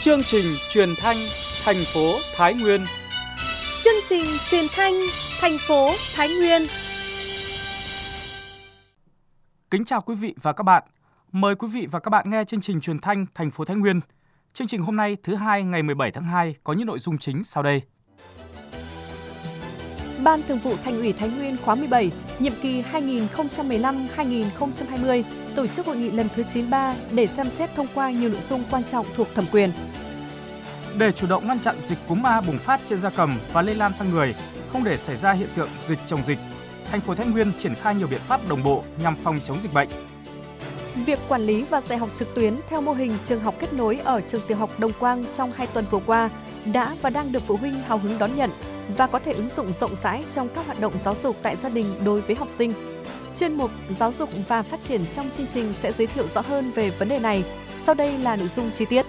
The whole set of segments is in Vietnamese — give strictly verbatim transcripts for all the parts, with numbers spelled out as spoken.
Chương trình truyền thanh thành phố Thái Nguyên. Chương trình truyền thanh thành phố Thái Nguyên. Kính chào quý vị và các bạn. Mời quý vị và các bạn nghe chương trình truyền thanh thành phố Thái Nguyên. Chương trình hôm nay thứ hai ngày mười bảy tháng hai có những nội dung chính sau đây. Ban Thường vụ Thành ủy Thái Nguyên khóa mười bảy, nhiệm kỳ hai nghìn không trăm mười lăm đến hai nghìn không trăm hai mươi tổ chức hội nghị lần thứ chín mươi ba để xem xét thông qua nhiều nội dung quan trọng thuộc thẩm quyền. Để chủ động ngăn chặn dịch cúm A bùng phát trên gia cầm và lây lan sang người, không để xảy ra hiện tượng dịch chồng dịch, thành phố Thái Nguyên triển khai nhiều biện pháp đồng bộ nhằm phòng chống dịch bệnh. Việc quản lý và dạy học trực tuyến theo mô hình trường học kết nối ở trường tiểu học Đồng Quang trong hai tuần vừa qua đã và đang được phụ huynh hào hứng đón nhận và có thể ứng dụng rộng rãi trong các hoạt động giáo dục tại gia đình đối với học sinh. Chuyên mục Giáo dục và Phát triển trong chương trình sẽ giới thiệu rõ hơn về vấn đề này. Sau đây là nội dung chi tiết.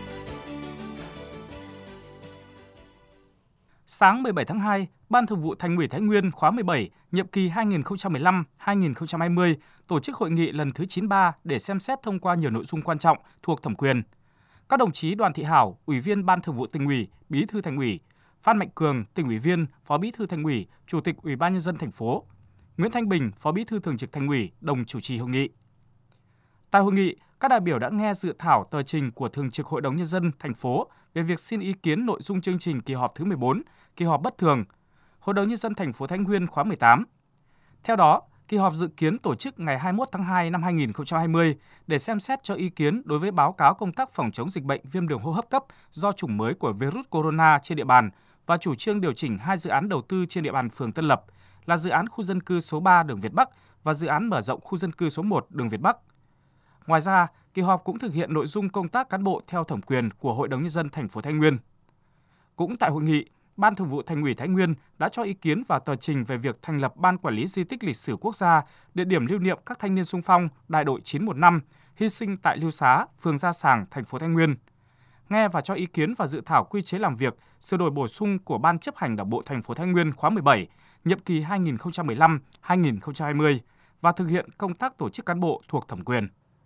Sáng mười bảy tháng hai, Ban Thường vụ Thành ủy Thái Nguyên khóa mười bảy, nhiệm kỳ hai nghìn không trăm mười lăm đến hai nghìn không trăm hai mươi tổ chức hội nghị lần thứ chín mươi ba để xem xét thông qua nhiều nội dung quan trọng thuộc thẩm quyền. Các đồng chí Đoàn Thị Hảo, Ủy viên Ban Thường vụ Tỉnh ủy, Bí thư Thành ủy, Phan Mạnh Cường, Tỉnh ủy viên, Phó Bí thư Thành ủy, Chủ tịch Ủy ban nhân dân thành phố, Nguyễn Thanh Bình, Phó Bí thư Thường trực Thành ủy đồng chủ trì hội nghị. Tại hội nghị, các đại biểu đã nghe dự thảo tờ trình của Thường trực Hội đồng nhân dân thành phố về việc xin ý kiến nội dung chương trình kỳ họp thứ mười bốn, kỳ họp bất thường, Hội đồng nhân dân thành phố Thái Nguyên khóa mười tám. Theo đó, kỳ họp dự kiến tổ chức ngày hai mươi mốt tháng hai năm hai nghìn không trăm hai mươi để xem xét cho ý kiến đối với báo cáo công tác phòng chống dịch bệnh viêm đường hô hấp cấp do chủng mới của virus corona trên địa bàn và chủ trương điều chỉnh hai dự án đầu tư trên địa bàn phường Tân Lập là dự án khu dân cư số ba đường Việt Bắc và dự án mở rộng khu dân cư số một đường Việt Bắc. Ngoài ra, kỳ họp cũng thực hiện nội dung công tác cán bộ theo thẩm quyền của Hội đồng nhân dân thành phố Thái Nguyên. Cũng tại hội nghị, Ban Thường vụ Thành ủy Thái Nguyên đã cho ý kiến vào tờ trình về việc thành lập Ban Quản lý Di tích Lịch sử Quốc gia, địa điểm lưu niệm các thanh niên xung phong đại đội chín một năm hy sinh tại Lưu Xá, phường Gia Sàng, thành phố Thái Nguyên. Nghe và cho ý kiến vào dự thảo quy chế làm việc, sửa đổi bổ sung của Ban chấp hành Đảng bộ thành phố Thái Nguyên khóa mười bảy, nhiệm kỳ hai nghìn không trăm mười lăm đến hai nghìn không trăm hai mươi và thực hiện công tác tổ chức cán bộ thuộc thẩm quyền.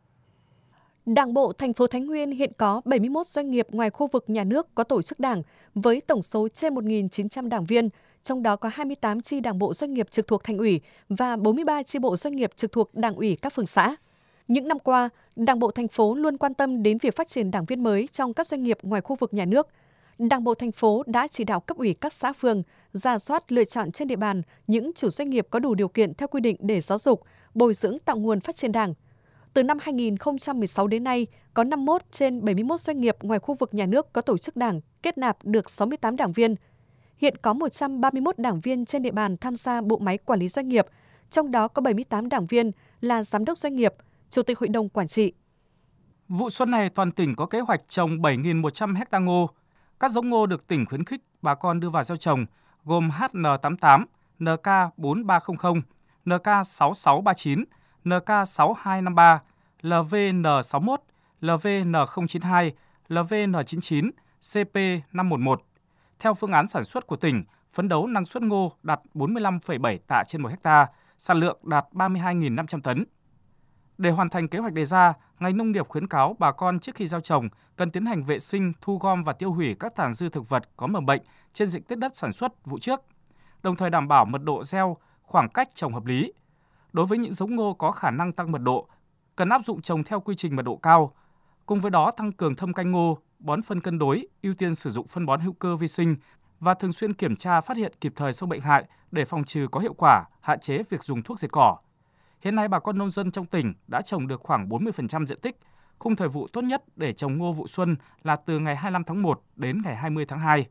Đảng bộ thành phố Thái Nguyên hiện có bảy mươi mốt doanh nghiệp ngoài khu vực nhà nước có tổ chức đảng với tổng số trên một nghìn chín trăm đảng viên, trong đó có hai mươi tám chi đảng bộ doanh nghiệp trực thuộc Thành ủy và bốn mươi ba chi bộ doanh nghiệp trực thuộc Đảng ủy các phường xã. Những năm qua, Đảng bộ thành phố luôn quan tâm đến việc phát triển đảng viên mới trong các doanh nghiệp ngoài khu vực nhà nước. Đảng bộ thành phố đã chỉ đạo cấp ủy các xã phường rà soát lựa chọn trên địa bàn những chủ doanh nghiệp có đủ điều kiện theo quy định để giáo dục, bồi dưỡng tạo nguồn phát triển đảng. Từ năm hai nghìn không trăm mười sáu đến nay, có năm mươi mốt trên bảy mươi mốt doanh nghiệp ngoài khu vực nhà nước có tổ chức đảng, kết nạp được sáu mươi tám đảng viên. Hiện có một trăm ba mươi mốt đảng viên trên địa bàn tham gia bộ máy quản lý doanh nghiệp, trong đó có bảy mươi tám đảng viên là giám đốc doanh nghiệp, chủ tịch hội đồng quản trị. Vụ xuân này toàn tỉnh có kế hoạch trồng bảy nghìn một trăm héc ta ngô. Các giống ngô được tỉnh khuyến khích bà con đưa vào gieo trồng gồm H N tám tám, N K bốn ba không không, N K sáu sáu ba chín, N K sáu hai năm ba, L V N sáu mốt, L V N không chín hai, L V N chín chín, C P năm một một. Theo phương án sản xuất của tỉnh, phấn đấu năng suất ngô đạt bốn mươi lăm phẩy bảy tạ trên một hectare, sản lượng đạt ba mươi hai nghìn năm trăm tấn. Để hoàn thành kế hoạch đề ra, ngành nông nghiệp khuyến cáo bà con trước khi gieo trồng cần tiến hành vệ sinh, thu gom và tiêu hủy các tàn dư thực vật có mầm bệnh trên diện tích đất sản xuất vụ trước, đồng thời đảm bảo mật độ gieo, khoảng cách trồng hợp lý. Đối với những giống ngô có khả năng tăng mật độ, cần áp dụng trồng theo quy trình mật độ cao. Cùng với đó tăng cường thâm canh ngô, bón phân cân đối, ưu tiên sử dụng phân bón hữu cơ vi sinh và thường xuyên kiểm tra phát hiện kịp thời sâu bệnh hại để phòng trừ có hiệu quả, hạn chế việc dùng thuốc diệt cỏ. Hiện nay bà con nông dân trong tỉnh đã trồng được khoảng bốn mươi phần trăm diện tích. Khung thời vụ tốt nhất để trồng ngô vụ xuân là từ ngày hai mươi lăm tháng một đến ngày hai mươi tháng hai.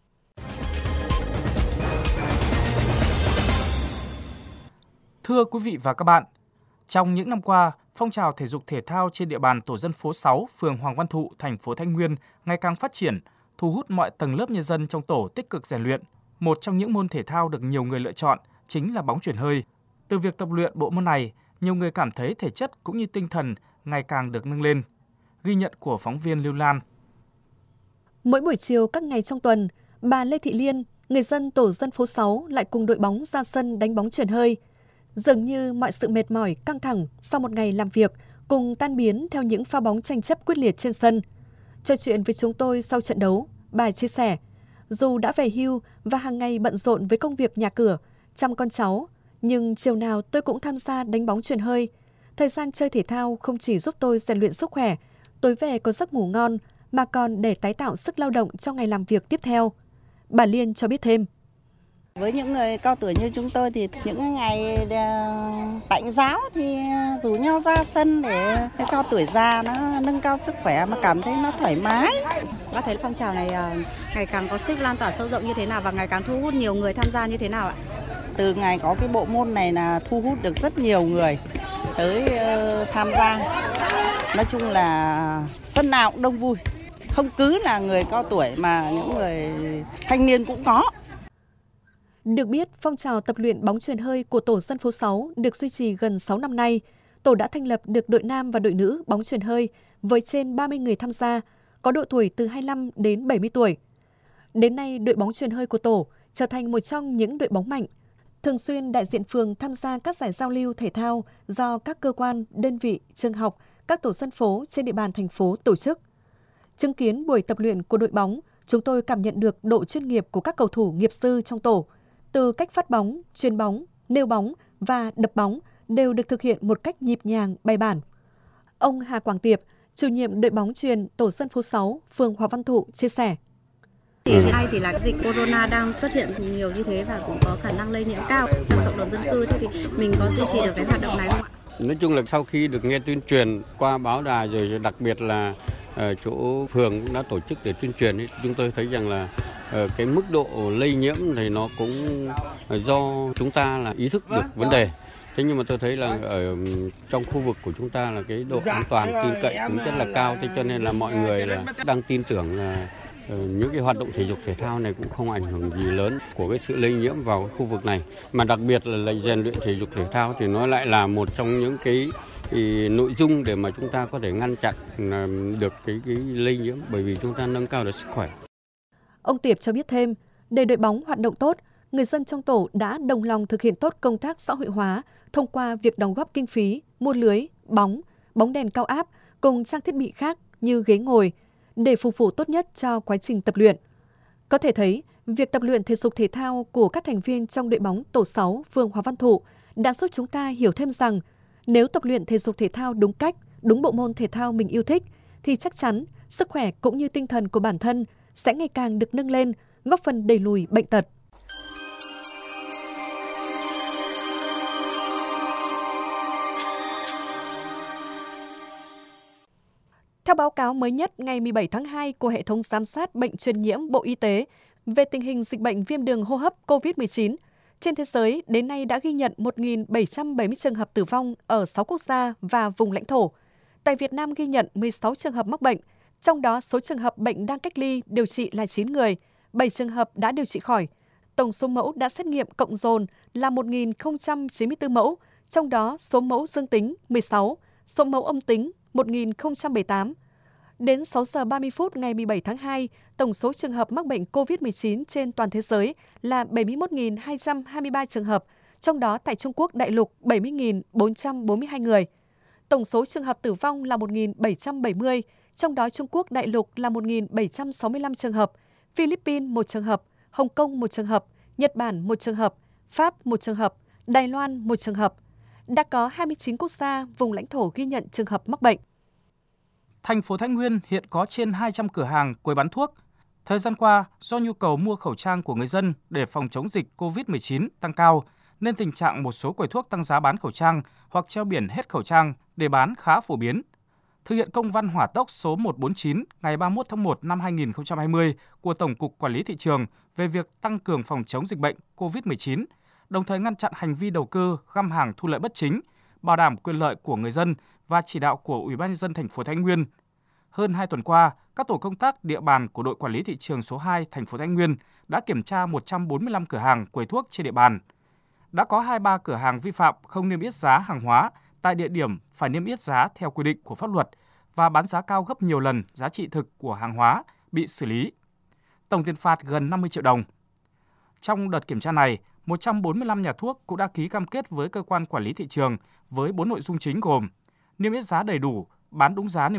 Thưa quý vị và các bạn, trong những năm qua, phong trào thể dục thể thao trên địa bàn tổ dân phố sáu, phường Hoàng Văn Thụ, thành phố Thái Nguyên ngày càng phát triển, thu hút mọi tầng lớp nhân dân trong tổ tích cực rèn luyện. Một trong những môn thể thao được nhiều người lựa chọn chính là bóng chuyền hơi. Từ việc tập luyện bộ môn này, nhiều người cảm thấy thể chất cũng như tinh thần ngày càng được nâng lên. Ghi nhận của phóng viên Lưu Lan. Mỗi buổi chiều các ngày trong tuần, bà Lê Thị Liên, người dân tổ dân phố sáu lại cùng đội bóng ra sân đánh bóng chuyền hơi. Dường như mọi sự mệt mỏi, căng thẳng sau một ngày làm việc cùng tan biến theo những pha bóng tranh chấp quyết liệt trên sân. Trò chuyện với chúng tôi sau trận đấu, bà chia sẻ, dù đã về hưu và hàng ngày bận rộn với công việc nhà cửa, chăm con cháu, nhưng chiều nào tôi cũng tham gia đánh bóng chuyền hơi. Thời gian chơi thể thao không chỉ giúp tôi rèn luyện sức khỏe, tối về có giấc ngủ ngon, mà còn để tái tạo sức lao động cho ngày làm việc tiếp theo. Bà Liên cho biết thêm. Với những người cao tuổi như chúng tôi thì những ngày tạnh giáo thì rủ nhau ra sân để cho tuổi già nó nâng cao sức khỏe mà cảm thấy nó thoải mái. Bác thấy phong trào này ngày càng có sức lan tỏa sâu rộng như thế nào và ngày càng thu hút nhiều người tham gia như thế nào ạ? Từ ngày có cái bộ môn này là thu hút được rất nhiều người tới uh, tham gia. Nói chung là sân nào cũng đông vui, không cứ là người cao tuổi mà những người thanh niên cũng có. Được biết, phong trào tập luyện bóng chuyền hơi của tổ dân phố sáu được duy trì gần sáu năm nay. Tổ đã thành lập được đội nam và đội nữ bóng chuyền hơi với trên ba mươi người tham gia, có độ tuổi từ hai mươi lăm đến bảy mươi tuổi. Đến nay, đội bóng chuyền hơi của tổ trở thành một trong những đội bóng mạnh. Thường xuyên đại diện phường tham gia các giải giao lưu thể thao do các cơ quan, đơn vị, trường học, các tổ dân phố trên địa bàn thành phố tổ chức. Chứng kiến buổi tập luyện của đội bóng, chúng tôi cảm nhận được độ chuyên nghiệp của các cầu thủ nghiệp dư trong tổ. Từ cách phát bóng, chuyền bóng, nêu bóng và đập bóng đều được thực hiện một cách nhịp nhàng, bài bản. Ông Hà Quảng Tiệp, chủ nhiệm đội bóng chuyền tổ dân phố sáu, phường Hòa Văn Thụ chia sẻ. Hiện nay thì là dịch corona đang xuất hiện nhiều như thế và cũng có khả năng lây nhiễm cao trong cộng đồng dân cư, thế thì mình có duy trì được cái hoạt động này không ạ? Nói chung là sau khi được nghe tuyên truyền qua báo đài rồi đặc biệt là ở chỗ phường cũng đã tổ chức để tuyên truyền ấy, chúng tôi thấy rằng là cái mức độ lây nhiễm thì nó cũng do chúng ta là ý thức được vấn đề. Thế nhưng mà tôi thấy là ở trong khu vực của chúng ta là cái độ an toàn tin cậy cũng rất là cao, thế cho nên là mọi người là đang tin tưởng là những cái hoạt động thể dục thể thao này cũng không ảnh hưởng gì lớn của cái sự lây nhiễm vào khu vực này. Mà đặc biệt là lại rèn luyện thể dục thể thao thì nó lại là một trong những cái thì nội dung để mà chúng ta có thể ngăn chặn được cái, cái lây nhiễm bởi vì chúng ta nâng cao được sức khỏe. Ông Tiệp cho biết thêm, để đội bóng hoạt động tốt, người dân trong tổ đã đồng lòng thực hiện tốt công tác xã hội hóa thông qua việc đóng góp kinh phí, mua lưới, bóng, bóng đèn cao áp cùng trang thiết bị khác như ghế ngồi để phục vụ tốt nhất cho quá trình tập luyện. Có thể thấy, việc tập luyện thể dục thể thao của các thành viên trong đội bóng tổ sáu, phường Hòa Văn Thụ đã giúp chúng ta hiểu thêm rằng nếu tập luyện thể dục thể thao đúng cách, đúng bộ môn thể thao mình yêu thích, thì chắc chắn sức khỏe cũng như tinh thần của bản thân sẽ ngày càng được nâng lên, góp phần đẩy lùi bệnh tật. Theo báo cáo mới nhất ngày mười bảy tháng hai của hệ thống giám sát bệnh truyền nhiễm Bộ Y tế về tình hình dịch bệnh viêm đường hô hấp covid mười chín, trên thế giới đến nay đã ghi nhận một nghìn bảy trăm bảy mươi trường hợp tử vong ở sáu quốc gia và vùng lãnh thổ. Tại Việt Nam ghi nhận mười sáu trường hợp mắc bệnh, trong đó số trường hợp bệnh đang cách ly điều trị là chín người, bảy trường hợp đã điều trị khỏi. Tổng số mẫu đã xét nghiệm cộng dồn là một nghìn không trăm chín mươi tư mẫu, trong đó số mẫu dương tính mười sáu, số mẫu âm tính một nghìn không trăm bảy mươi tám. Đến sáu giờ ba mươi phút ngày mười bảy tháng hai, tổng số trường hợp mắc bệnh covid mười chín trên toàn thế giới là bảy mươi mốt nghìn hai trăm hai mươi ba trường hợp, trong đó tại Trung Quốc đại lục bảy mươi nghìn bốn trăm bốn mươi hai người. Tổng số trường hợp tử vong là một nghìn bảy trăm bảy mươi, trong đó Trung Quốc đại lục là một nghìn bảy trăm sáu mươi lăm trường hợp, Philippines một trường hợp, Hồng Kông một trường hợp, Nhật Bản một trường hợp, Pháp một trường hợp, Đài Loan một trường hợp. Đã có hai mươi chín quốc gia, vùng lãnh thổ ghi nhận trường hợp mắc bệnh. Thành phố Thái Nguyên hiện có trên hai trăm cửa hàng quầy bán thuốc. Thời gian qua, do nhu cầu mua khẩu trang của người dân để phòng chống dịch covid mười chín tăng cao, nên tình trạng một số quầy thuốc tăng giá bán khẩu trang hoặc treo biển hết khẩu trang để bán khá phổ biến. Thực hiện công văn hỏa tốc số một trăm bốn mươi chín ngày ba mươi mốt tháng một năm hai nghìn không trăm hai mươi của Tổng cục Quản lý Thị trường về việc tăng cường phòng chống dịch bệnh covid mười chín, đồng thời ngăn chặn hành vi đầu cơ, găm hàng thu lợi bất chính, bảo đảm quyền lợi của người dân và chỉ đạo của Ủy ban nhân dân thành phố Thái Nguyên. Hơn hai tuần qua, các tổ công tác địa bàn của đội quản lý thị trường số hai thành phố Thái Nguyên đã kiểm tra một trăm bốn mươi lăm cửa hàng quầy thuốc trên địa bàn. Đã có hai mươi ba cửa hàng vi phạm không niêm yết giá hàng hóa tại địa điểm phải niêm yết giá theo quy định của pháp luật và bán giá cao gấp nhiều lần giá trị thực của hàng hóa bị xử lý. Tổng tiền phạt gần năm mươi triệu đồng. Trong đợt kiểm tra này, một trăm bốn mươi lăm nhà thuốc cũng đã ký cam kết với cơ quan quản lý thị trường với bốn nội dung chính gồm niêm yết giá đầy đủ, bán đúng giá niêm yết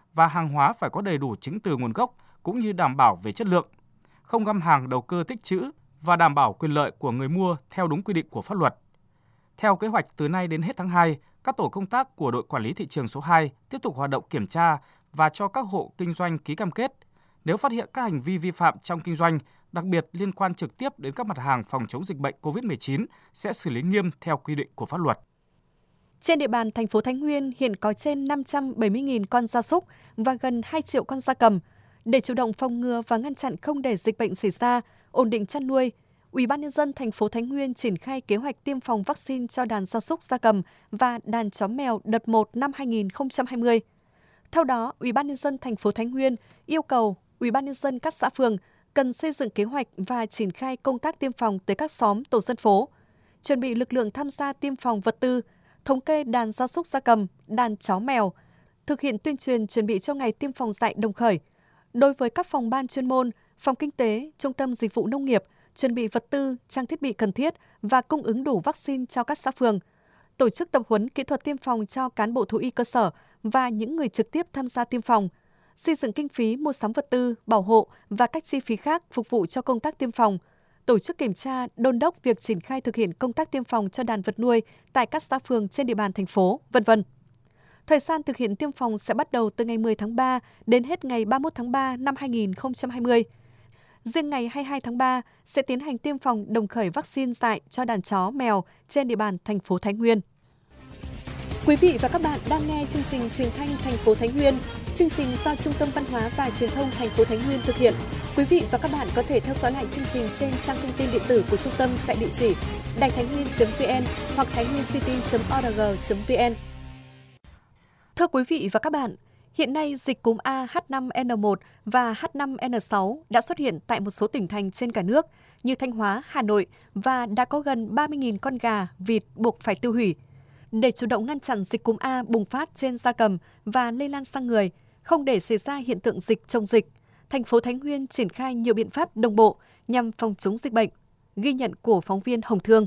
và hàng hóa phải có đầy đủ chứng từ nguồn gốc cũng như đảm bảo về chất lượng, không găm hàng đầu cơ tích trữ và đảm bảo quyền lợi của người mua theo đúng quy định của pháp luật. Theo kế hoạch, từ nay đến hết tháng hai, các tổ công tác của đội quản lý thị trường số hai tiếp tục hoạt động kiểm tra và cho các hộ kinh doanh ký cam kết. Nếu phát hiện các hành vi vi phạm trong kinh doanh, đặc biệt liên quan trực tiếp đến các mặt hàng phòng chống dịch bệnh cô vít mười chín, sẽ xử lý nghiêm theo quy định của pháp luật. Trên địa bàn thành phố Thái Nguyên hiện có trên năm trăm bảy mươi nghìn con gia súc và gần hai triệu con gia cầm. Để chủ động phòng ngừa và ngăn chặn không để dịch bệnh xảy ra, ổn định chăn nuôi, Ủy ban nhân dân thành phố Thái Nguyên triển khai kế hoạch tiêm phòng vaccine cho đàn gia súc gia cầm và đàn chó mèo đợt một năm hai nghìn không trăm hai mươi. Theo đó, Ủy ban nhân dân thành phố Thái Nguyên yêu cầu Ủy ban nhân dân các xã phường cần xây dựng kế hoạch và triển khai công tác tiêm phòng tới các xóm, tổ dân phố, chuẩn bị lực lượng tham gia tiêm phòng vật tư, thống kê đàn gia súc gia cầm, đàn chó mèo, thực hiện tuyên truyền chuẩn bị cho ngày tiêm phòng dại đồng khởi. Đối với các phòng ban chuyên môn, phòng kinh tế, trung tâm dịch vụ nông nghiệp, chuẩn bị vật tư, trang thiết bị cần thiết và cung ứng đủ vaccine cho các xã phường, tổ chức tập huấn kỹ thuật tiêm phòng cho cán bộ thú y cơ sở và những người trực tiếp tham gia tiêm phòng, xây dựng kinh phí mua sắm vật tư, bảo hộ và các chi phí khác phục vụ cho công tác tiêm phòng, tổ chức kiểm tra, đôn đốc việc triển khai thực hiện công tác tiêm phòng cho đàn vật nuôi tại các xã phường trên địa bàn thành phố, vân vân. Thời gian thực hiện tiêm phòng sẽ bắt đầu từ ngày mười tháng ba đến hết ngày ba mươi mốt tháng ba năm hai nghìn không trăm hai mươi. Riêng ngày hai mươi hai tháng ba sẽ tiến hành tiêm phòng đồng khởi vaccine dại cho đàn chó, mèo trên địa bàn thành phố Thái Nguyên. Quý vị và các bạn đang nghe chương trình truyền thanh thành phố Thái Nguyên. Chương trình do Trung tâm Văn hóa và Truyền thông thành phố Thái Nguyên thực hiện. Quý vị và các bạn có thể theo dõi lại chương trình trên trang thông tin điện tử của trung tâm tại địa chỉ đài thái nguyên chấm vn hoặc thái nguyên city chấm org chấm vn. Thưa quý vị và các bạn, hiện nay dịch cúm A H năm N một và H năm N sáu đã xuất hiện tại một số tỉnh thành trên cả nước như Thanh Hóa, Hà Nội và đã có gần ba mươi nghìn con gà, vịt buộc phải tiêu hủy. Để chủ động ngăn chặn dịch cúm A bùng phát trên gia cầm và lây lan sang người, không để xảy ra hiện tượng dịch chồng dịch, thành phố Thái Nguyên triển khai nhiều biện pháp đồng bộ nhằm phòng chống dịch bệnh. Ghi nhận của phóng viên Hồng Thương.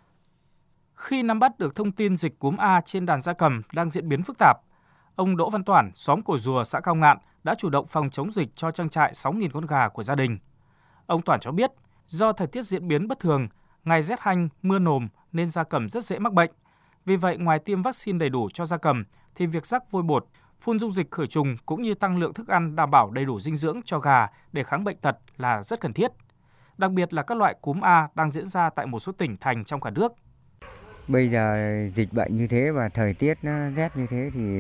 Khi nắm bắt được thông tin dịch cúm A trên đàn gia cầm đang diễn biến phức tạp, ông Đỗ Văn Toản, xóm Cổ Rùa, xã Cao Ngạn đã chủ động phòng chống dịch cho trang trại sáu nghìn con gà của gia đình. Ông Toản cho biết, do thời tiết diễn biến bất thường, ngày rét hanh, mưa nồm nên gia cầm rất dễ mắc bệnh. Vì vậy, ngoài tiêm vaccine đầy đủ cho gia cầm, thì việc rắc vôi bột, phun dung dịch khử trùng cũng như tăng lượng thức ăn đảm bảo đầy đủ dinh dưỡng cho gà để kháng bệnh tật là rất cần thiết. Đặc biệt là các loại cúm A đang diễn ra tại một số tỉnh thành trong cả nước. Bây giờ dịch bệnh như thế và thời tiết nó rét như thế thì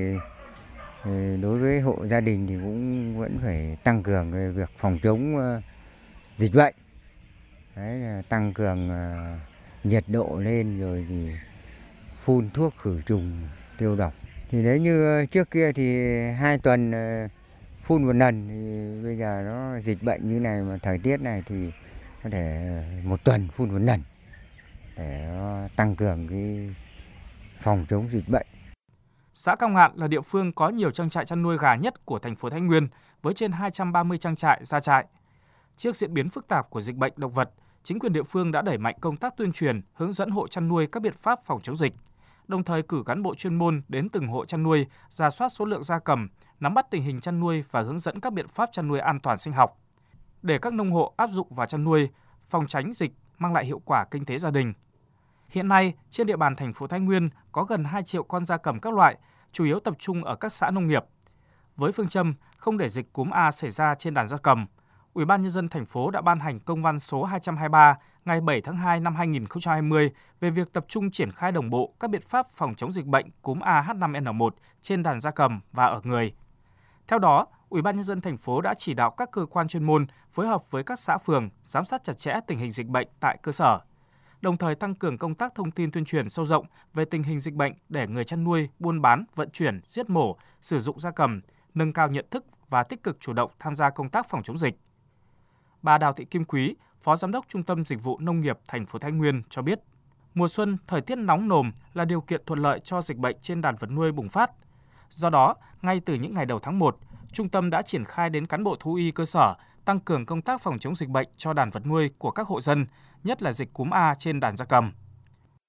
đối với hộ gia đình thì cũng vẫn phải tăng cường việc phòng chống dịch bệnh. Đấy, tăng cường nhiệt độ lên rồi thì phun thuốc khử trùng tiêu độc. Thì nếu như trước kia thì hai tuần phun một lần, thì bây giờ nó dịch bệnh như này mà thời tiết này thì có thể một tuần phun một lần để tăng cường cái phòng chống dịch bệnh. Xã Cao Ngạn là địa phương có nhiều trang trại chăn nuôi gà nhất của thành phố Thái Nguyên với trên hai trăm ba mươi trang trại, gia trại. Trước diễn biến phức tạp của dịch bệnh động vật, chính quyền địa phương đã đẩy mạnh công tác tuyên truyền, hướng dẫn hộ chăn nuôi các biện pháp phòng chống dịch, đồng thời cử cán bộ chuyên môn đến từng hộ chăn nuôi, rà soát số lượng gia cầm, nắm bắt tình hình chăn nuôi và hướng dẫn các biện pháp chăn nuôi an toàn sinh học, để các nông hộ áp dụng vào chăn nuôi, phòng tránh dịch, mang lại hiệu quả kinh tế gia đình. Hiện nay, trên địa bàn thành phố Thái Nguyên có gần hai triệu con gia cầm các loại, chủ yếu tập trung ở các xã nông nghiệp. Với phương châm không để dịch cúm A xảy ra trên đàn gia cầm, Ủy ban nhân dân thành phố đã ban hành công văn số hai trăm hai mươi ba ngày bảy tháng hai năm hai nghìn không trăm hai mươi về việc tập trung triển khai đồng bộ các biện pháp phòng chống dịch bệnh cúm A H năm N một trên đàn gia cầm và ở người. Theo đó, Ủy ban nhân dân thành phố đã chỉ đạo các cơ quan chuyên môn phối hợp với các xã phường giám sát chặt chẽ tình hình dịch bệnh tại cơ sở, đồng thời tăng cường công tác thông tin tuyên truyền sâu rộng về tình hình dịch bệnh để người chăn nuôi, buôn bán, vận chuyển, giết mổ, sử dụng gia cầm nâng cao nhận thức và tích cực chủ động tham gia công tác phòng chống dịch. Bà Đào Thị Kim Quý, Phó Giám đốc Trung tâm Dịch vụ Nông nghiệp thành phố Thái Nguyên cho biết, mùa xuân, thời tiết nóng nồm là điều kiện thuận lợi cho dịch bệnh trên đàn vật nuôi bùng phát. Do đó, ngay từ những ngày đầu tháng một, Trung tâm đã triển khai đến cán bộ thú y cơ sở tăng cường công tác phòng chống dịch bệnh cho đàn vật nuôi của các hộ dân, nhất là dịch cúm A trên đàn gia cầm.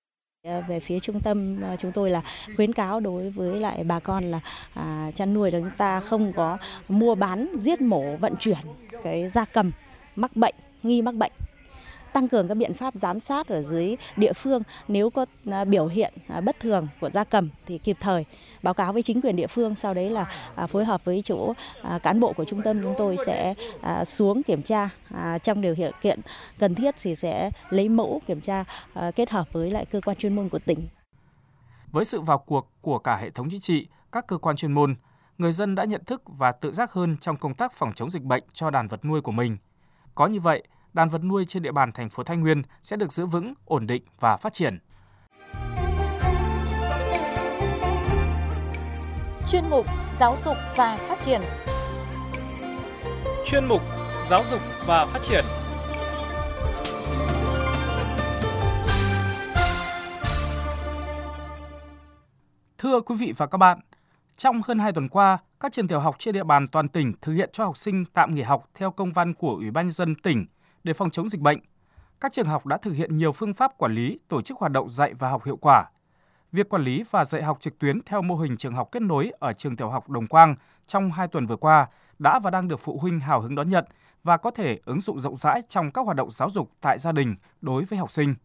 Về phía trung tâm chúng tôi là khuyến cáo đối với lại bà con là à, chăn nuôi là chúng ta không có mua bán, giết mổ, vận chuyển cái gia cầm mắc bệnh, nghi mắc bệnh. Tăng cường các biện pháp giám sát ở dưới địa phương, nếu có biểu hiện bất thường của gia cầm thì kịp thời báo cáo với chính quyền địa phương, sau đấy là phối hợp với chỗ cán bộ của trung tâm chúng tôi sẽ xuống kiểm tra, trong điều kiện cần thiết thì sẽ lấy mẫu kiểm tra kết hợp với lại cơ quan chuyên môn của tỉnh. Với sự vào cuộc của cả hệ thống chính trị, các cơ quan chuyên môn, người dân đã nhận thức và tự giác hơn trong công tác phòng chống dịch bệnh cho đàn vật nuôi của mình. Có như vậy, đàn vật nuôi trên địa bàn thành phố Thái Nguyên sẽ được giữ vững, ổn định và phát triển. Chuyên mục Giáo dục và Phát triển. Chuyên mục Giáo dục và Phát triển. Thưa quý vị và các bạn, trong hơn hai tuần qua, các trường tiểu học trên địa bàn toàn tỉnh thực hiện cho học sinh tạm nghỉ học theo công văn của Ủy ban nhân dân tỉnh để phòng chống dịch bệnh. Các trường học đã thực hiện nhiều phương pháp quản lý, tổ chức hoạt động dạy và học hiệu quả. Việc quản lý và dạy học trực tuyến theo mô hình trường học kết nối ở trường tiểu học Đồng Quang trong hai tuần vừa qua đã và đang được phụ huynh hào hứng đón nhận và có thể ứng dụng rộng rãi trong các hoạt động giáo dục tại gia đình đối với học sinh.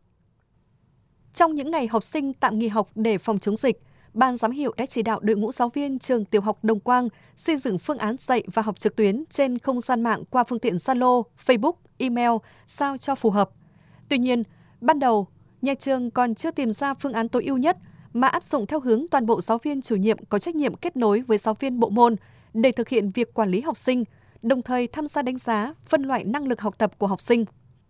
Trong những ngày học sinh tạm nghỉ học để phòng chống dịch, Ban giám hiệu đã chỉ đạo đội ngũ giáo viên trường tiểu học Đồng Quang xây dựng phương án dạy và học trực tuyến trên không gian mạng qua phương tiện Zalo, Facebook, email sao cho phù hợp. Tuy nhiên, ban đầu, nhà trường còn chưa tìm ra phương án tối ưu nhất mà áp dụng theo hướng toàn bộ giáo viên chủ nhiệm có trách nhiệm kết nối với giáo viên bộ môn để thực hiện việc quản lý học sinh, đồng thời tham gia đánh giá, phân loại năng lực học tập của học sinh.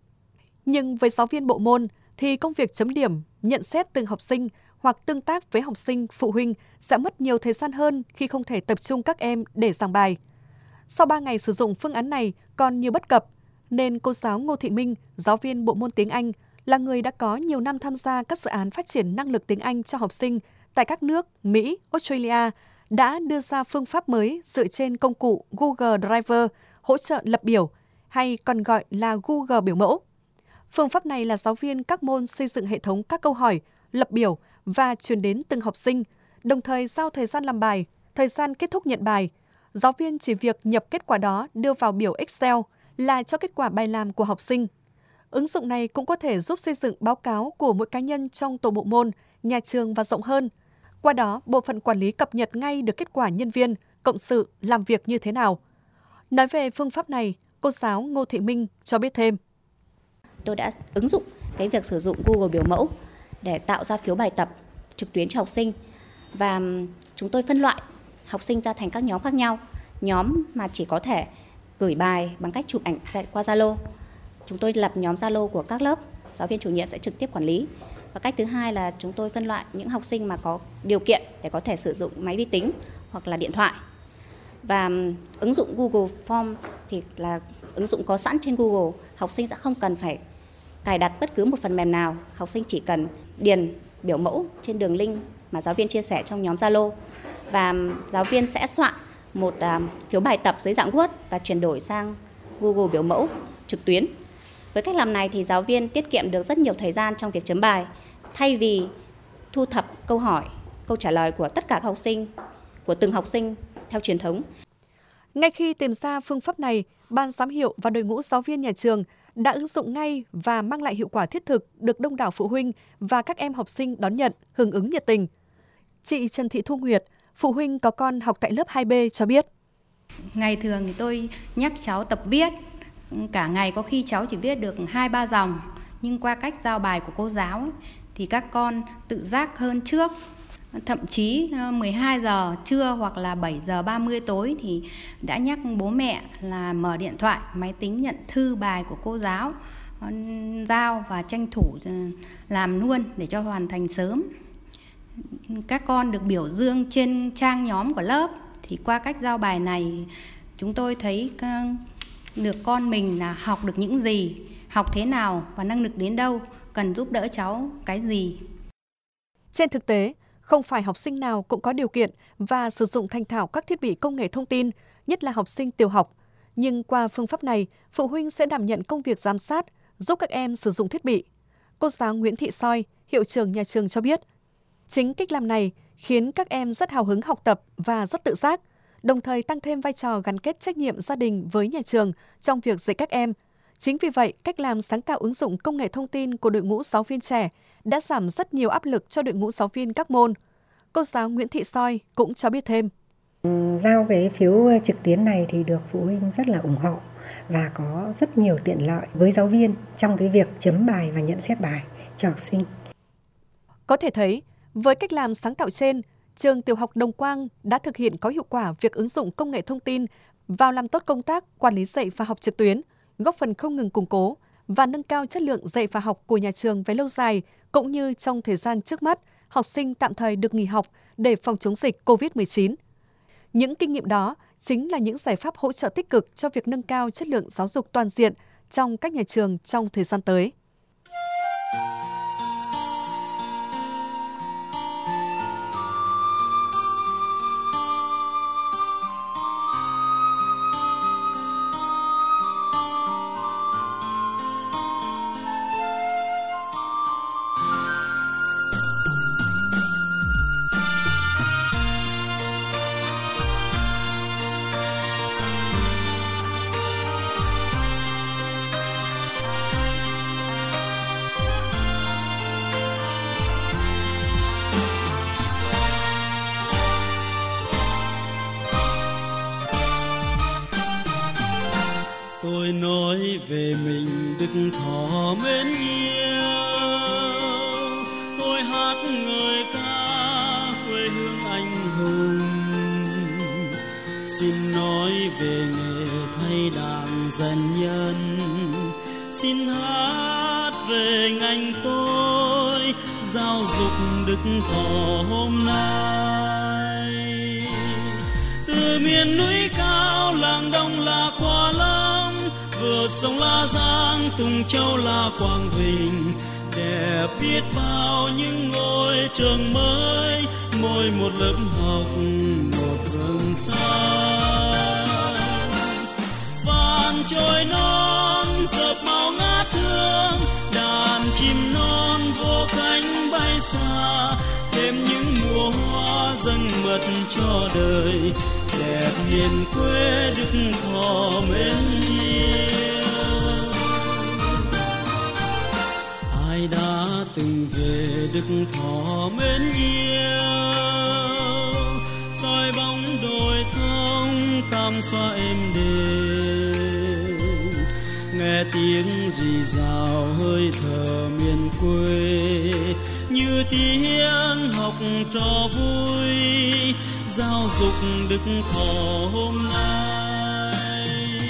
Nhưng với giáo viên bộ môn thì công việc chấm điểm, nhận xét từng học sinh hoặc tương tác với học sinh, phụ huynh sẽ mất nhiều thời gian hơn khi không thể tập trung các em để giảng bài. Sau ba ngày sử dụng phương án này còn nhiều bất cập, nên cô giáo Ngô Thị Minh, giáo viên bộ môn tiếng Anh, là người đã có nhiều năm tham gia các dự án phát triển năng lực tiếng Anh cho học sinh tại các nước Mỹ, Australia, đã đưa ra phương pháp mới dựa trên công cụ Google Driver hỗ trợ lập biểu, hay còn gọi là Google biểu mẫu. Phương pháp này là giáo viên các môn xây dựng hệ thống các câu hỏi, lập biểu và truyền đến từng học sinh, đồng thời giao thời gian làm bài, thời gian kết thúc nhận bài. Giáo viên chỉ việc nhập kết quả đó đưa vào biểu Excel là cho kết quả bài làm của học sinh. Ứng dụng này cũng có thể giúp xây dựng báo cáo của mỗi cá nhân trong tổ bộ môn, nhà trường và rộng hơn. Qua đó, bộ phận quản lý cập nhật ngay được kết quả nhân viên, cộng sự làm việc như thế nào. Nói về phương pháp này, cô giáo Ngô Thị Minh cho biết thêm. Tôi đã ứng dụng cái việc sử dụng Google biểu mẫu để tạo ra phiếu bài tập trực tuyến cho học sinh. Và chúng tôi phân loại học sinh ra thành các nhóm khác nhau. Nhóm mà chỉ có thể gửi bài bằng cách chụp ảnh qua Zalo. Chúng tôi lập nhóm Zalo của các lớp, giáo viên chủ nhiệm sẽ trực tiếp quản lý. Và cách thứ hai là chúng tôi phân loại những học sinh mà có điều kiện để có thể sử dụng máy vi tính hoặc là điện thoại. Và ứng dụng Google Form thì là ứng dụng có sẵn trên Google, học sinh sẽ không cần phải cài đặt bất cứ một phần mềm nào, học sinh chỉ cần điền biểu mẫu trên đường link mà giáo viên chia sẻ trong nhóm Zalo và giáo viên sẽ soạn một phiếu bài tập dưới dạng Word và chuyển đổi sang Google biểu mẫu trực tuyến. Với cách làm này thì giáo viên tiết kiệm được rất nhiều thời gian trong việc chấm bài, thay vì thu thập câu hỏi, câu trả lời của tất cả các học sinh, của từng học sinh theo truyền thống. Ngay khi tìm ra phương pháp này, ban giám hiệu và đội ngũ giáo viên nhà trường đã ứng dụng ngay và mang lại hiệu quả thiết thực được đông đảo phụ huynh và các em học sinh đón nhận, hưởng ứng nhiệt tình. Chị Trần Thị Thu Nguyệt, phụ huynh có con học tại lớp hai B cho biết. Ngày thường thì tôi nhắc cháu tập viết, cả ngày có khi cháu chỉ viết được hai ba dòng, nhưng qua cách giao bài của cô giáo ấy, thì các con tự giác hơn trước. Thậm chí mười hai giờ trưa hoặc là bảy giờ ba mươi tối thì đã nhắc bố mẹ là mở điện thoại, máy tính nhận thư bài của cô giáo giao và tranh thủ làm luôn để cho hoàn thành sớm. Các con được biểu dương trên trang nhóm của lớp, thì qua cách giao bài này chúng tôi thấy được con mình là học được những gì, học thế nào và năng lực đến đâu, cần giúp đỡ cháu cái gì. Trên thực tế, không phải học sinh nào cũng có điều kiện và sử dụng thành thạo các thiết bị công nghệ thông tin, nhất là học sinh tiểu học. Nhưng qua phương pháp này, phụ huynh sẽ đảm nhận công việc giám sát, giúp các em sử dụng thiết bị. Cô giáo Nguyễn Thị Soi, hiệu trưởng nhà trường cho biết, chính cách làm này khiến các em rất hào hứng học tập và rất tự giác, đồng thời tăng thêm vai trò gắn kết trách nhiệm gia đình với nhà trường trong việc dạy các em. Chính vì vậy, cách làm sáng tạo ứng dụng công nghệ thông tin của đội ngũ giáo viên trẻ đã giảm rất nhiều áp lực cho đội ngũ giáo viên các môn. Cô giáo Nguyễn Thị Soi cũng cho biết thêm. Giao cái phiếu trực tuyến này thì được phụ huynh rất là ủng hộ và có rất nhiều tiện lợi với giáo viên trong cái việc chấm bài và nhận xét bài cho học sinh. Có thể thấy, với cách làm sáng tạo trên, trường Tiểu học Đồng Quang đã thực hiện có hiệu quả việc ứng dụng công nghệ thông tin vào làm tốt công tác quản lý dạy và học trực tuyến, góp phần không ngừng củng cố và nâng cao chất lượng dạy và học của nhà trường về lâu dài, cũng như trong thời gian trước mắt, học sinh tạm thời được nghỉ học để phòng chống dịch covid mười chín. Những kinh nghiệm đó chính là những giải pháp hỗ trợ tích cực cho việc nâng cao chất lượng giáo dục toàn diện trong các nhà trường trong thời gian tới. Tôi nói về mình Đức Thọ mến yêu, tôi hát ngợi ca quê hương anh hùng. Xin nói về nghề thay đàn rèn nhân, xin hát về ngành tôi giáo dục Đức Thọ hôm nay. Từ miền núi cao làng Đông là Qua Lâm, vượt sông La Giang Tùng Châu là Quảng Bình, đẹp biết bao những ngôi trường mới, mỗi một lớp học một vườn xanh. Vạn trôi non dợp màu ngát hương, đàn chim non vô cánh bay xa, thêm những mùa hoa dâng mật cho đời, đẹp miền quê Đức Thọ mến yêu. Ai đã từng về Đức Thọ mến yêu, soi bóng đồi thông tam xoa êm đềm, nghe tiếng rì rào hơi thở miền quê, như tiếng học trò vui giáo dục Đức Thọ hôm nay.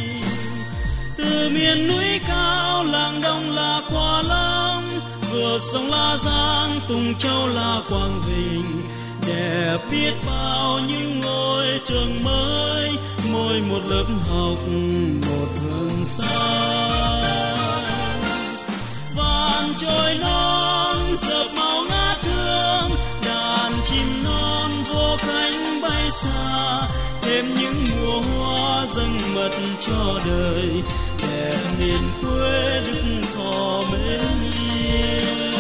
Từ miền núi cao làng Đông là Qua Lâm, vượt sông La Giang Tùng Châu là Quảng Bình, đẹp biết bao những ngôi trường mới, mỗi một lớp học một hương xanh. Vạn trôi non dợp màu ngát hương, đàn chim non vô cánh bay xa, thêm những mùa hoa dâng mật cho đời, đẹp miền quê Đức Thọ mến yêu.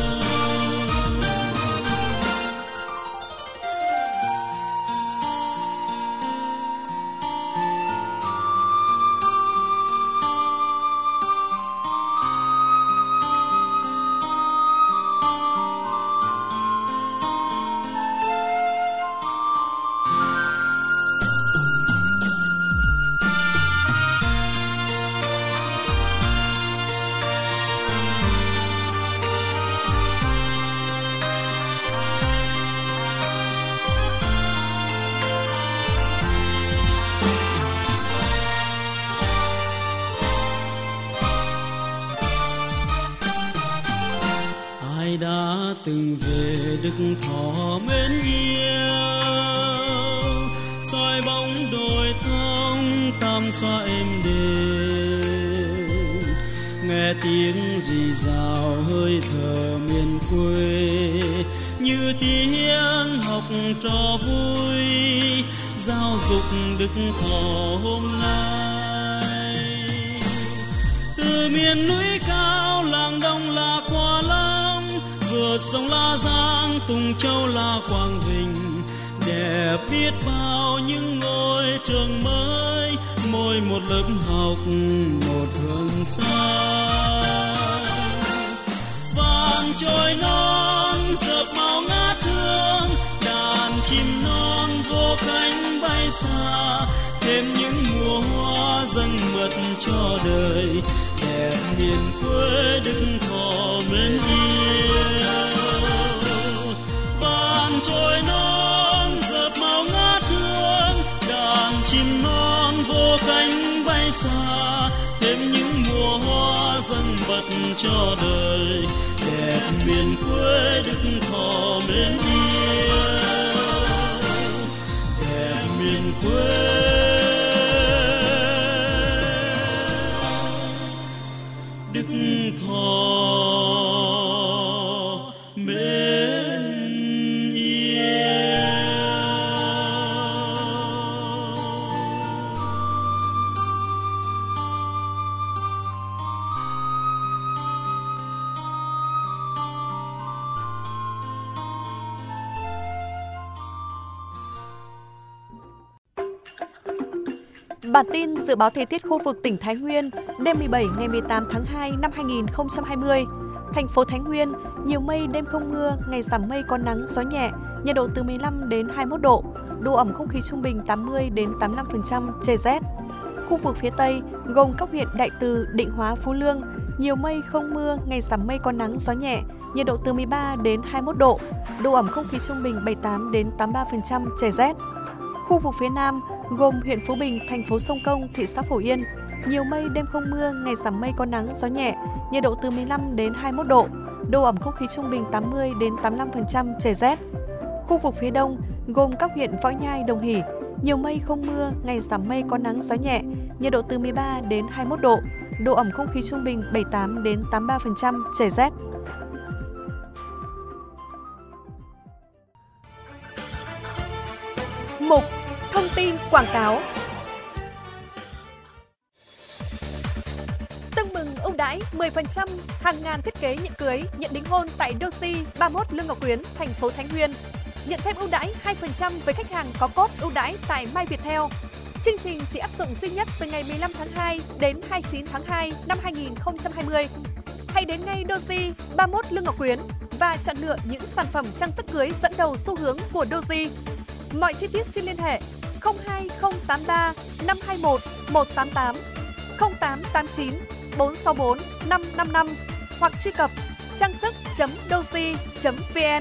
Đã từng về Đức Thọ mến yêu, soi bóng đồi thông tam xoa êm đềm, nghe tiếng rì rào hơi thở miền quê, như tiếng học trò vui giáo dục Đức Thọ hôm nay. Từ miền núi cao làng Đông là Qua vượt sông La Giang, Tùng Châu La Quang Vinh, đẹp biết bao những ngôi trường mới, mỗi một lớp học một hương xa. Vàng trôi non dợp màu ngát hương, đàn chim non vô cánh bay xa, thêm những mùa hoa dâng mật cho đời, đẹp miền quê Đức Thọ mến yêu. Vàng trôi non dợp màu ngát hương, đàn chim non vô cánh bay xa, thêm những mùa hoa dâng bật cho đời, đẹp miền quê Đức Thọ mến yêu, đẹp miền quê Đức Thọ mến yêu. Bản tin dự báo thời tiết khu vực tỉnh Thái Nguyên đêm mười bảy ngày mười tám tháng hai năm hai nghìn không trăm hai mươi. Thành phố Thái Nguyên nhiều mây, đêm không mưa, ngày giảm mây có nắng, gió nhẹ, nhiệt độ từ mười lăm đến hai mươi mốt độ, độ ẩm không khí trung bình tám mươi đến tám mươi lăm phần trăm, trời rét. Khu vực phía Tây gồm các huyện Đại Từ, Định Hóa, Phú Lương nhiều mây, không mưa, ngày giảm mây có nắng, gió nhẹ, nhiệt độ từ mười ba đến hai mươi mốt độ, độ ẩm không khí trung bình bảy mươi tám đến tám mươi ba phần trăm, trời rét. Khu vực phía Nam gồm huyện Phú Bình, thành phố Sông Công, thị xã Phổ Yên nhiều mây, đêm không mưa, ngày giảm mây có nắng, gió nhẹ, nhiệt độ từ mười lăm đến hai mươi mốt độ, độ ẩm không khí trung bình tám mươi đến tám mươi lăm phần trăm, trời rét. Khu vực phía Đông gồm các huyện Võ Nhai, Đồng Hỷ nhiều mây, không mưa, ngày giảm mây có nắng, gió nhẹ, nhiệt độ từ mười ba đến hai mươi mốt độ, độ ẩm không khí trung bình bảy mươi tám đến tám mươi ba phần trăm, trời rét. Mục thông tin quảng cáo. Tưng mừng ưu đãi mười phần trăm hàng ngàn thiết kế nhận cưới, nhận đính hôn tại Doji ba mươi mốt Lương Ngọc Quyến, thành phố Thái Nguyên. Nhận thêm ưu đãi hai phần trăm với khách hàng có code ưu đãi tại My Viettel. Chương trình chỉ áp dụng duy nhất từ ngày mười lăm tháng hai đến hai mươi chín tháng hai năm hai nghìn không trăm hai mươi. Hãy đến ngay Doji ba mươi mốt Lương Ngọc Quyến và chọn lựa những sản phẩm trang sức cưới dẫn đầu xu hướng của Doji. Mọi chi tiết xin liên hệ không hai không tám ba năm hai một một tám tám, không tám tám chín bốn sáu bốn năm năm năm hoặc truy cập trang sức chấm doji chấm vn.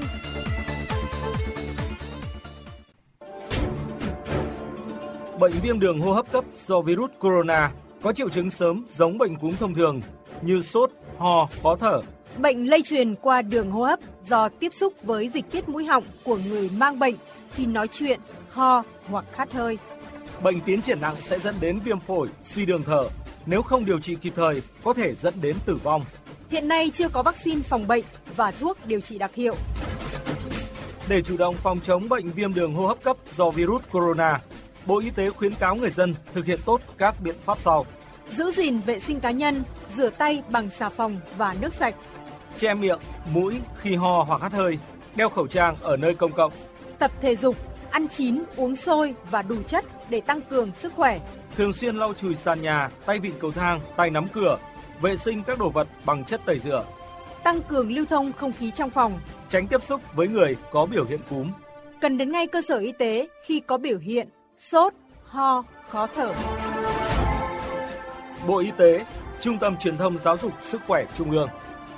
Bệnh viêm đường hô hấp cấp do virus corona có triệu chứng sớm giống bệnh cúm thông thường như sốt, ho, khó thở. Bệnh lây truyền qua đường hô hấp do tiếp xúc với dịch tiết mũi họng của người mang bệnh khi nói chuyện, ho hoặc khát hơi. Bệnh tiến triển nặng sẽ dẫn đến viêm phổi, suy đường thở. Nếu không điều trị kịp thời, có thể dẫn đến tử vong. Hiện nay chưa có vaccine phòng bệnh và thuốc điều trị đặc hiệu. Để chủ động phòng chống bệnh viêm đường hô hấp cấp do virus corona, Bộ Y tế khuyến cáo người dân thực hiện tốt các biện pháp sau. Giữ gìn vệ sinh cá nhân, rửa tay bằng xà phòng và nước sạch. Che miệng, mũi khi ho hoặc hắt hơi, đeo khẩu trang ở nơi công cộng. Tập thể dục, ăn chín, uống sôi và đủ chất để tăng cường sức khỏe. Thường xuyên lau chùi sàn nhà, tay vịn cầu thang, tay nắm cửa, vệ sinh các đồ vật bằng chất tẩy rửa. Tăng cường lưu thông không khí trong phòng. Tránh tiếp xúc với người có biểu hiện cúm. Cần đến ngay cơ sở y tế khi có biểu hiện sốt, ho, khó thở. Bộ Y tế, Trung tâm Truyền thông Giáo dục Sức khỏe Trung ương.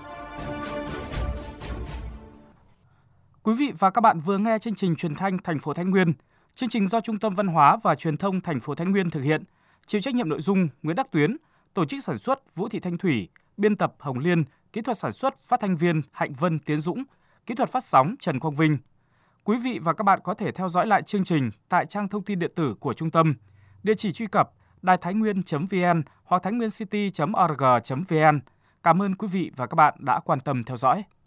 Quý vị và các bạn vừa nghe chương trình truyền thanh thành phố Thái Nguyên. Chương trình do Trung tâm Văn hóa và Truyền thông thành phố Thái Nguyên thực hiện. Chịu trách nhiệm nội dung Nguyễn Đắc Tuyến, tổ chức sản xuất Vũ Thị Thanh Thủy, biên tập Hồng Liên, kỹ thuật sản xuất phát thanh viên Hạnh Vân Tiến Dũng, kỹ thuật phát sóng Trần Quang Vinh. Quý vị và các bạn có thể theo dõi lại chương trình tại trang thông tin điện tử của trung tâm. Địa chỉ truy cập đài thái nguyên chấm vn hoặc thái nguyên city chấm org chấm vn. Cảm ơn quý vị và các bạn đã quan tâm theo dõi.